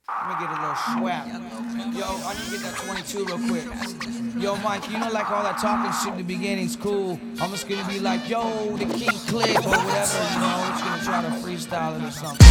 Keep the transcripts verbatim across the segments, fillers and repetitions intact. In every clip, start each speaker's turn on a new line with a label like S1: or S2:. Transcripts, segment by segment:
S1: Let me get a little swap. Yo, I need to get that twenty-two real quick. Yo, Mike, you know, like all that talking shit in the beginning's cool. I'm just gonna be like, yo, the King Click or whatever, you know. I'm just gonna try to freestyle it or something.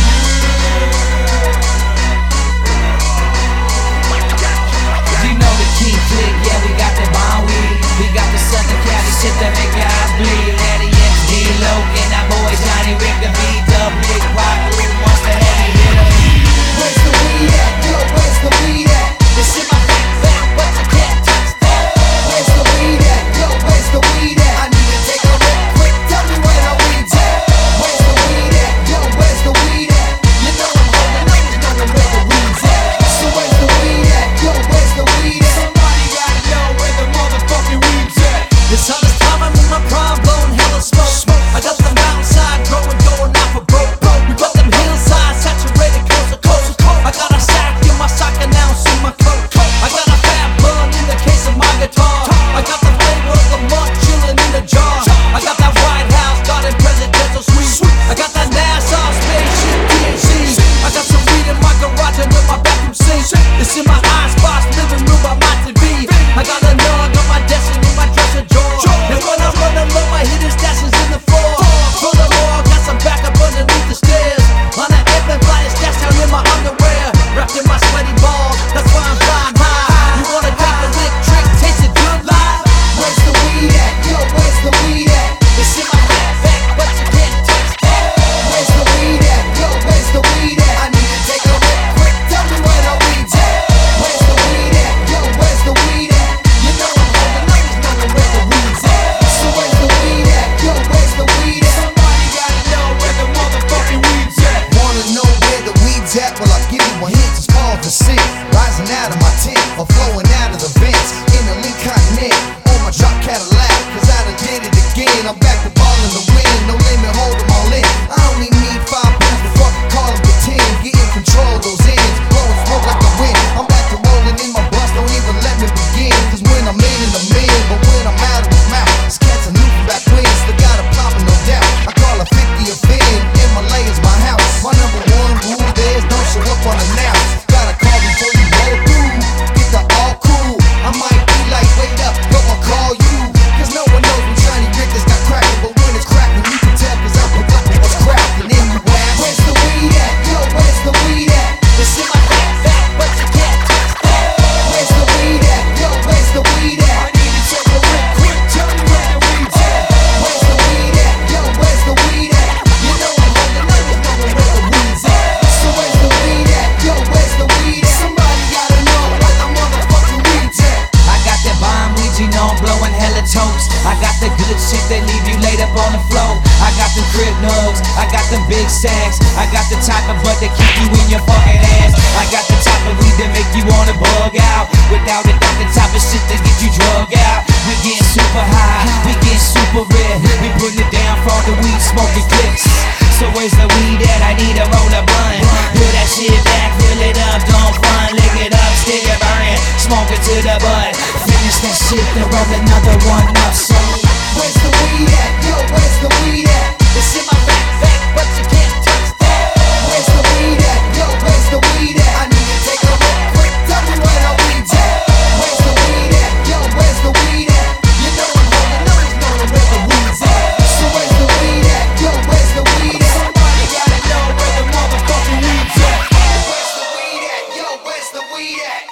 S1: You know the King Click, yeah, we got the bomb weed. We got the Southern Cali shit that make your eyes bleed. Eddie X, D-Lo, and that boy Johnny Rick, the B-Dub, Big Pop, Monster Heavy Hitter. Where's the weed at? Yo, where's the weed at? It's in my backpack, but you can't touch that. Where's the weed at? Yo, where's the weed at? I need to take a rip quick, tell me where the weed's at. Where's the weed at? Yo, where's the weed at? You know I'm holding on, knowing where the weed's at. So where's the weed at? Yo, where's the weed at? Somebody gotta know where the motherfucking weed's at.
S2: This hottest time, I'm in my prime, blowing hella smoke. I got the mountainside growing, going out for broke. We got them hillside saturated coast to coast. I got a sack in my sock and now in my coat. I got a fat bun in the case of my guitar. I got the flavor of the month chilling in the jar. I got that White House garden presidential suite. I got that NASA spaceship D H C. I got some weed in my garage and in my bathroom sink. It's in my eye spots, living room by my T V. I got a nug on my desk and in my dresser drawer. And when I'm running low, I hit his dashes in the floor. Furthermore, I got some backup underneath the stairs. On an airplane flying stash down in my underwear. Wrapped in my sweaty balls, that's why I'm flying high. You wanna take a lick trick, taste it good live?
S1: Where's the weed at? Yo, where's the weed at?
S2: It's in my backpack, but you can't touch that.
S1: Where's the weed at? Yo, where's the weed at? I need to take a rip quick, tell me where the weed's at. Where's the weed at? Yo, where's the weed at? You know I'm holding on, knowing where the weed's at. So where's the weed at? Yo, where's the weed at? Somebody gotta know where the motherfucking weed's at.
S3: Wanna know where the weed's at? Well, I'll give you one hint. It's called the scent. Rising out of my tent or flowing out of the vents. In the lean continent on my drop Cadillac. Cause I done did it again. I'm back to ball in the wind. No limit, hold them all in. I only need five minutes before I can call them to ten. Get in control of those ends. Blowing smoke like the wind. I'm back to rolling in my bus. Don't even let me begin. Cause when I'm in, in the in. But when I'm out of the mouth, it's cats are new from back when. Still got a poppin', no doubt. I call a fifty a fin. In my layers, my house. My number one rule is don't show up unannounced. Gotta call before you roll through. Get the all cool. I might be like, wait up, yo, I'll call you. Cause no one knows when Johnny Rick has got crackin'. But when it's crackin', you can tell cause I pick up what's crackin'. In you ass.
S1: Where's the weed at? Yo, where's the weed at?
S2: It's in my backpack, but you can't touch that.
S1: Where's the weed at? Yo, where's the weed at? I need to take a rip quick, tell me where the weed's at. Where's the weed at? Yo, where's the weed at? You know I'm holding on, knowing where the weed's at. So where's the weed at? Yo, where's the weed at? Somebody gotta know where the motherfucking weed's at. I got that bomb weed, you know I'm blowing hella toast. I got the good shit that leave you laid up on the floor. I got them crib nugs, I got them big sacks. I got the type of butt that keep you in your fucking ass. I got the type of weed that make you wanna bug out. Without it, got the type of shit that get you drug out. We getting super high, we getting super red. We putting it down for all the weed smoking clicks. So where's the weed at? I need a roll of blunt. Pull that shit back, fill it up, don't front. Lick it up, stick it burning, smoke it to the butt. Finish that shit, then roll another one up. So where's the weed at? Yo, where's the weed at?
S2: It's in my backpack, but you can't touch that.
S1: Where's the weed at? Yo, where's the weed at? I need to take a rip quick, tell me where the weed's at. Where's the weed at? Yo, where's the weed at? You know I'm holding on, knowing where the weed's at. So where's the weed at? Yo, where's the weed at? Somebody gotta know where the motherfucking weed's at. Where's the weed at? Yo, where's the weed at?